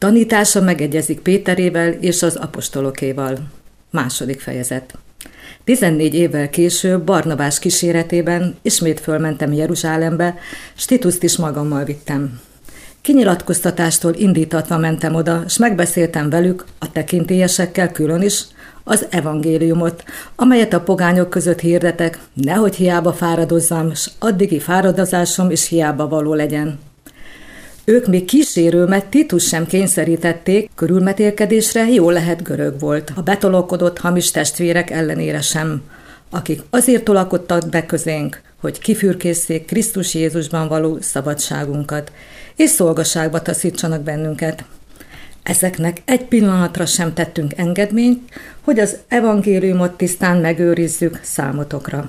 Tanítása megegyezik Péterével és az apostolokéval. 2. fejezet. 14 évvel később Barnabás kíséretében ismét fölmentem Jeruzsálembe, s Tituszt is magammal vittem. Kinyilatkoztatástól indítatva mentem oda, s megbeszéltem velük, a tekintélyesekkel külön is, az evangéliumot, amelyet a pogányok között hirdetek, nehogy hiába fáradozzam, s addigi fáradozásom is hiába való legyen. Ők még kísérőmet, Titus sem kényszerítették, körülmetélkedésre jól lehet görög volt, a betolakodott hamis testvérek ellenére sem, akik azért tolakodtak be közénk, hogy kifürkészszék Krisztus Jézusban való szabadságunkat, és szolgaságba taszítsanak bennünket. Ezeknek egy pillanatra sem tettünk engedményt, hogy az evangéliumot tisztán megőrizzük számotokra.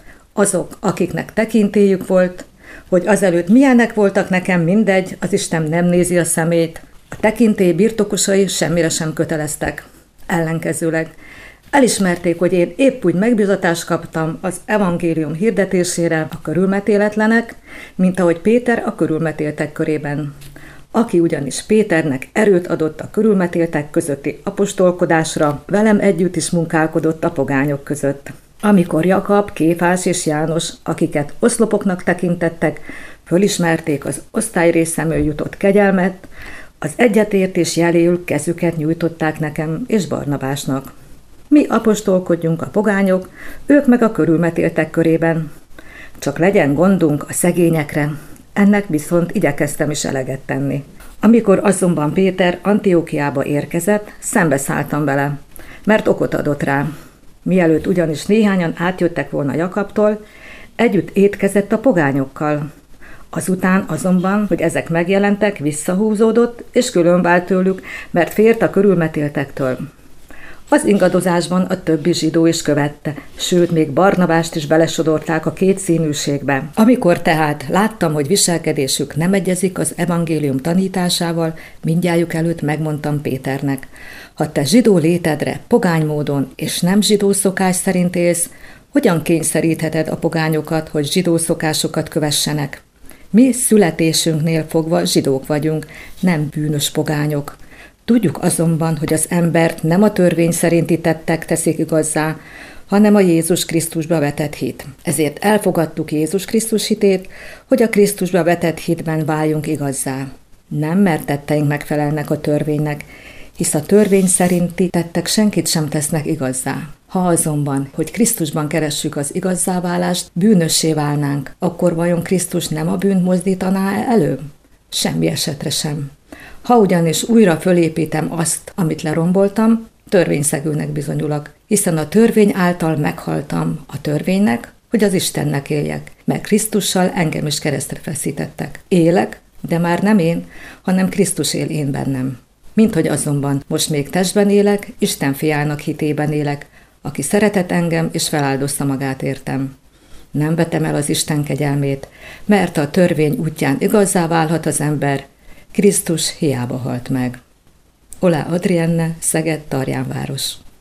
Azok, akiknek tekintélyük volt, hogy azelőtt milyenek voltak nekem, mindegy, az Isten nem nézi a szemét, a tekintély birtokosai semmire sem köteleztek. Ellenkezőleg elismerték, hogy én épp úgy megbízatást kaptam az evangélium hirdetésére a körülmetéletlenek, mint ahogy Péter a körülmetéltek körében, aki ugyanis Péternek erőt adott a körülmetéltek közötti apostolkodásra, velem együtt is munkálkodott a pogányok között. Amikor Jakab, Kéfás és János, akiket oszlopoknak tekintettek, fölismerték az osztályrészemről jutott kegyelmet, az egyetértés jeléül kezüket nyújtották nekem és Barnabásnak. Mi apostolkodjunk a pogányok, ők meg a körülmetéltek körében. Csak legyen gondunk a szegényekre, ennek viszont igyekeztem is eleget tenni. Amikor azonban Péter Antiókiába érkezett, szembeszálltam vele, mert okot adott rá. Mielőtt ugyanis néhányan átjöttek volna Jakabtól, együtt étkezett a pogányokkal. Azután azonban, hogy ezek megjelentek, visszahúzódott, és különvált tőlük, mert félt a körülmetéltektől. Az ingadozásban a többi zsidó is követte, sőt, még Barnabást is belesodorták a kétszínűségbe. Amikor tehát láttam, hogy viselkedésük nem egyezik az evangélium tanításával, mindnyájuk előtt megmondtam Péternek: ha te zsidó létedre pogány módon és nem zsidó szokás szerint élsz, hogyan kényszerítheted a pogányokat, hogy zsidó szokásokat kövessenek? Mi születésünknél fogva zsidók vagyunk, nem bűnös pogányok. Tudjuk azonban, hogy az embert nem a törvény szerinti tettek teszik igazzá, hanem a Jézus Krisztusba vetett hit. Ezért elfogadtuk Jézus Krisztus hitét, hogy a Krisztusba vetett hitben váljunk igazzá. Nem, mert tetteink megfelelnek a törvénynek, hisz a törvény szerinti tettek senkit sem tesznek igazzá. Ha azonban, hogy Krisztusban keressük az igazzáválást, bűnössé válnánk, akkor vajon Krisztus nem a bűnt mozdítaná elő? Semmi esetre sem. Ha ugyanis újra fölépítem azt, amit leromboltam, törvényszegőnek bizonyulok, hiszen a törvény által meghaltam a törvénynek, hogy az Istennek éljek, mert Krisztussal engem is keresztre feszítettek. Élek, de már nem én, hanem Krisztus él én bennem. Minthogy azonban most még testben élek, Isten fiának hitében élek, aki szeretett engem és feláldozta magát értem. Nem vetem el az Isten kegyelmét, mert a törvény útján igazzá válhat az ember, Krisztus hiába halt meg. Olá Adrienne, Szeged, Tarjánváros.